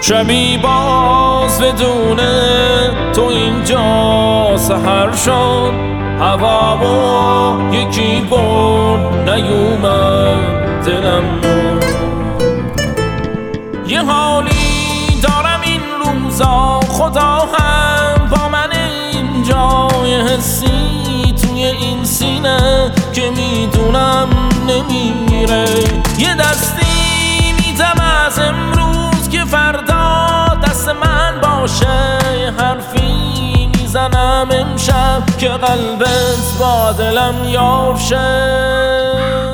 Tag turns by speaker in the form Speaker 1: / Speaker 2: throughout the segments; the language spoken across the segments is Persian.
Speaker 1: شبی باز بدون تو اینجا سحر شد، هوا و یکی برد نیومد دلم. یه حالی دارم این روزا، خدا هم با من اینجا، یه حسی توی این سینه که میدونم نمیره. یه دستی میدم از امروز که فردا دست من باشه، یه حرفی میزنم امشب که قلبت با دلم یار شه.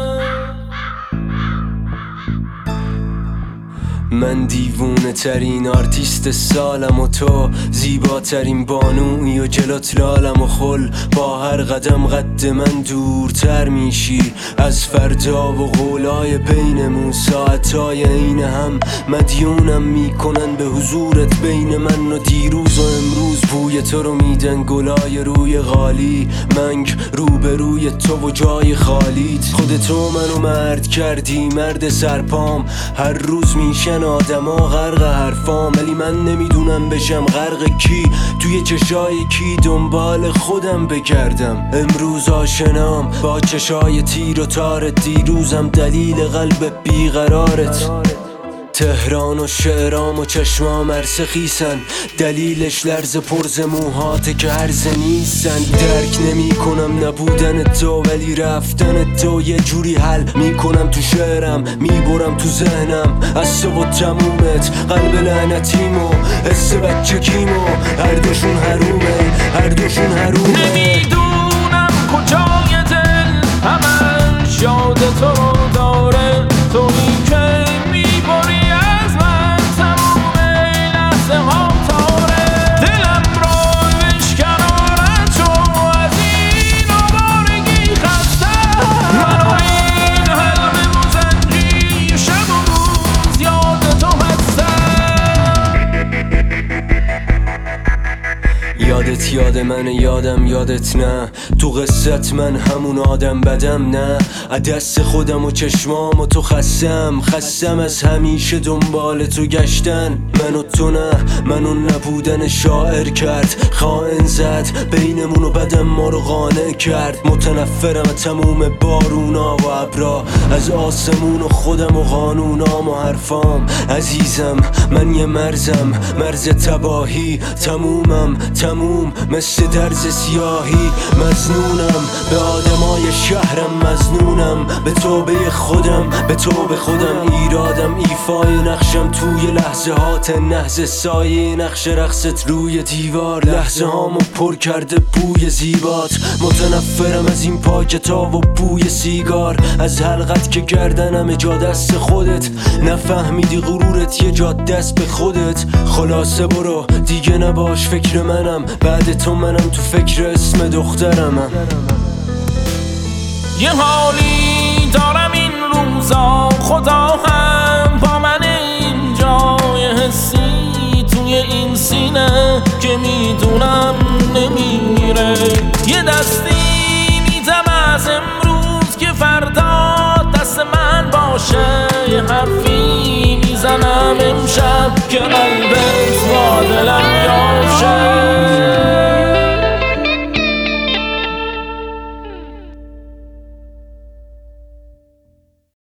Speaker 2: من دیوونه ترین آرتیست سالم و تو زیباترین بانوی و جلوت لالم و خل. با هر قدم قد من دورتر میشی از فردا و قولای بینمون. ساعتای این هم مدیونم میکنن به حضورت بین من و دیروز و امروز. بوی تو رو میدن گلای روی غالی، منگ روبروی تو و جای خالیت. خودتو منو مرد کردی، مرد سرپام. هر روز میشن آدما غرق حرفام، ولی من نمیدونم بشم غرق کی، توی چشای کی دنبال خودم بگردم. امروز آشنام با چشای تیر و تار، دیروزم دلیل قلب بیقرارت. تهران و شعرام و چشمام عرصه خیسن، دلیلش لرز پرز موهاته که هرزه نیستن. درک نمی کنم نبودن تو، ولی رفتن تو یه جوری حل میکنم تو شعرم، میبرم تو ذهنم از تو و تمومت. قلب لعنتیمو حس بچگیمو، هر دوشون حرومه، هر دوشون حرومه.
Speaker 1: نمیدونم کجای دل همش یاد تو رو داره، تویی که میبری از من تموم این لحظه ها تاره. دلم رو بشکنارن چون از این آوارگی خستم. من و این حلم مزنجی شب و روز یاد تو هستم.
Speaker 2: یادت یاد من، یادم یادت نه. تو قصت من همون آدم بدم نه. دست خودم و چشمام و تو خستم از همیشه دنبال تو گشتن. من و تو نه، منو نبودن شاعر کرد، خائن زد بینمونو بدم ما رو قانع کرد. متنفرم از تموم بارونا و ابرا، از آسمون و خودم و قانونام و حرفام. عزیزم من یه مرزم، مرز تباهی، تمومم تموم مثل درز سیاهی. مظنونم به آدمای شهرم، مظنونم به توبه خودم، به توبه خودم. ایرادم ایفای نقشم توی لحظه هات نهز سایه نقش رقصت روی دیوار. لحظه هامو پر کرده بوی زیبات، متنفرم از این پاکتا و بوی سیگار. از حلقت که گردنم جا دست خودت، نفهمیدی غرورت یه جا دست به خودت. خلاصه برو دیگه نباش فکر منم، بعد تو منم تو فکر اسم دخترمم.
Speaker 1: یه حالی دارم این روزا، خدا هم با من اینجا، یه حسی توی این سینه که میدونم نمیره. یه دستی میدم از امروز که فردا دست من باشه، یه حرفی